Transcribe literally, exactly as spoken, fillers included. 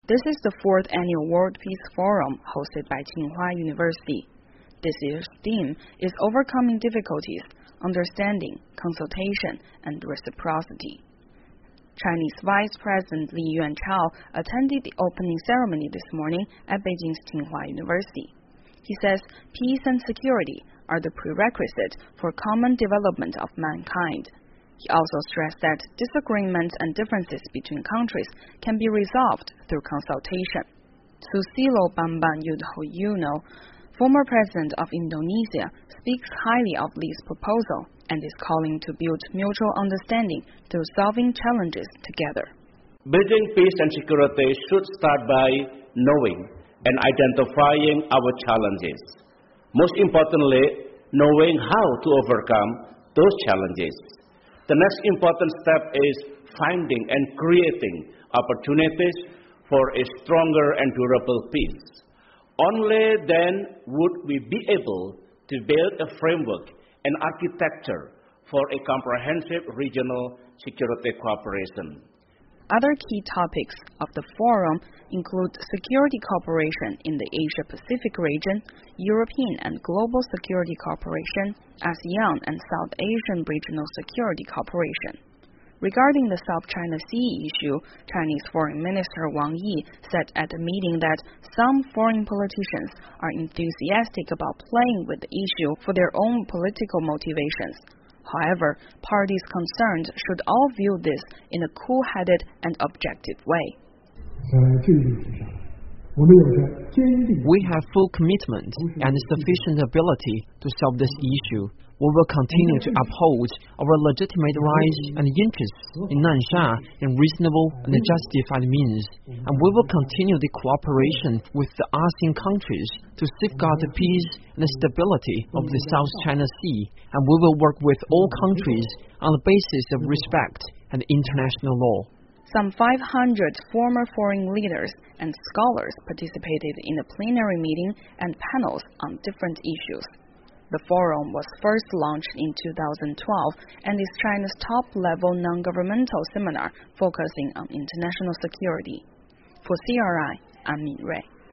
This is the fourth annual World Peace Forum hosted by Tsinghua University. This year's theme is Overcoming Difficulties, Understanding, Consultation, and Reciprocity. Chinese Vice President Li Yuanchao attended the opening ceremony this morning at Beijing's Tsinghua University. He says peace and security are the prerequisite for common development of mankind. He also stressed that disagreements and differences between countries can be resolved through consultation. Susilo Bambang Yudhoyono, former president of Indonesia, speaks highly of Li's proposal and is calling to build mutual understanding through solving challenges together. Building peace and security should start by knowing and identifying our challenges. Most importantly, knowing how to overcome those challenges. The next important step is finding and creating opportunities for a stronger and durable peace. Only then would we be able to build a framework and architecture for a comprehensive regional security cooperation. Other key topics of the forum include security cooperation in the Asia-Pacific region, European and global security cooperation, ASEAN and South Asian regional security cooperation. Regarding the South China Sea issue, Chinese Foreign Minister Wang Yi said at the meeting that some foreign politicians are enthusiastic about playing with the issue for their own political motivations. However, parties concerned should all view this in a cool-headed and objective way. We have full commitment and sufficient ability to solve this issue. We will continue to uphold our legitimate rights and interests in Nansha in reasonable and justified means, and we will continue the cooperation with the ASEAN countries to safeguard the peace and stability of the South China Sea, and we will work with all countries on the basis of respect and international law. Some five hundred former foreign leaders and scholars participated in the plenary meeting and panels on different issues. The forum was first launched in two thousand twelve and is China's top-level non-governmental seminar focusing on international security. For C R I, I'm Min Rui.